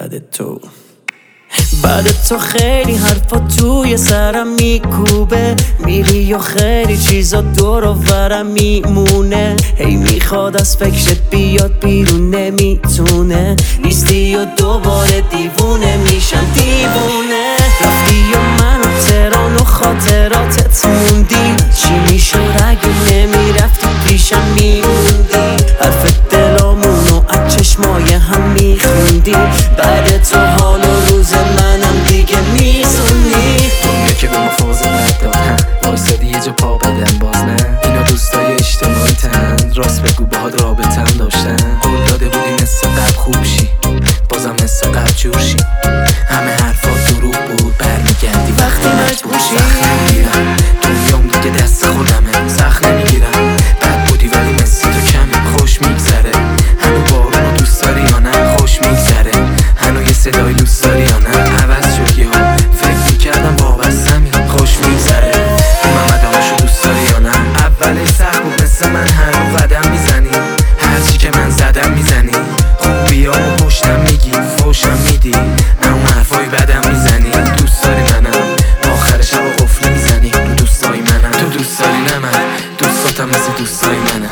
بعد تو خیلی حرفا توی سرم میکوبه، میری و خیلی چیزا دور و برم میمونه. هی میخواد از فکرت بیاد بیرون نمیتونه، نیستی و دوباره دیوونه میشم دیوونه. رفتی و من و تهران و خاطراتت موندی، چی میشد اگه نمیرفتی پیشم میموندی؟ حرف دلامون و از چشمای هم میخوندی، بعد تو حال و روز منم دیگه میزونی. دنیا که به ما فاز ندارن، وایسادی یه جا پا بدن باز نه. اینا دوستای اجتماعی تن، راست بگو باهات رابطن داشتن. قول داده بودی مثل قبل خوب شی، بازم مثل قبل جور شی. همه حرفات دروغ بود، برمیگردی وقتی مجبور شی. سخت نمیگیرم دنیام دیگه دست خودمه، سخت نمیگیرم بد بودی ولی مثل تو کمه. خوش میگذره هنو بارونو دوست داری یا نه؟ خوش میگذره هنو یه صدای دوست داری یا نه؟ عوض شد یهو فکر میکردم وابستمی. خوش میگذره محمدامشو دوست داری یا نه؟ اولش سخت بود مثل من هنو قدم میزنی، هرچی که من زدم میزنی. خوبیامو پشتم میگی، فوشم میدی، اما حرفای بدم میزنی. دوست داری منم آخر شب قفل میزنی رو دوستای منم. تو دوست داری نه من دوستاتم مثل دوستای منم.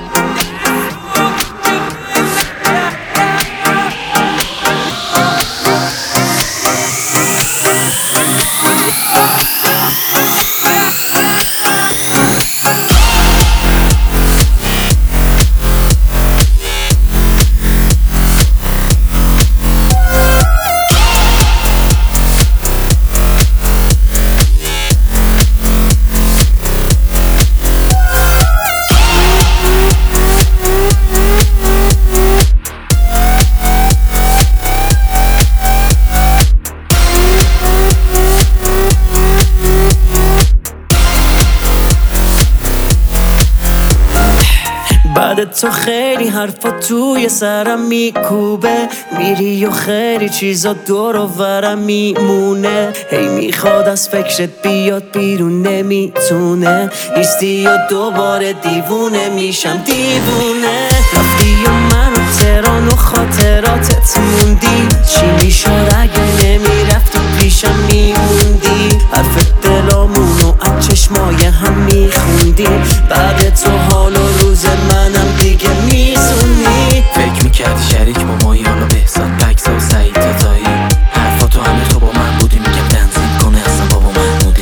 بعد تو خیلی حرفا توی سرم میکوبه، میری و خیلی چیزا دور و برم میمونه. هی میخواد از فکرت بیاد بیرون نمیتونه، نیستی و دوباره دیوونه میشم دیوونه. رفتی و من و تهران و خاطراتت موندی، چی میشد اگه نمیرفتی پیشم میموندی؟ حرف دلامون و از چشمای هم میخوندی، بعد تو حال و روز منم دیگه میزونی. فکر میکردی شریک با مایی، حالا بهزاد بکس و سعید تاتایی. حرفاتو همه تو با من بودی، میگم تنظیم کنه اصلا بابا محمودی.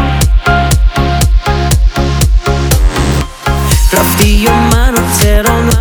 رفتی و من و تهران و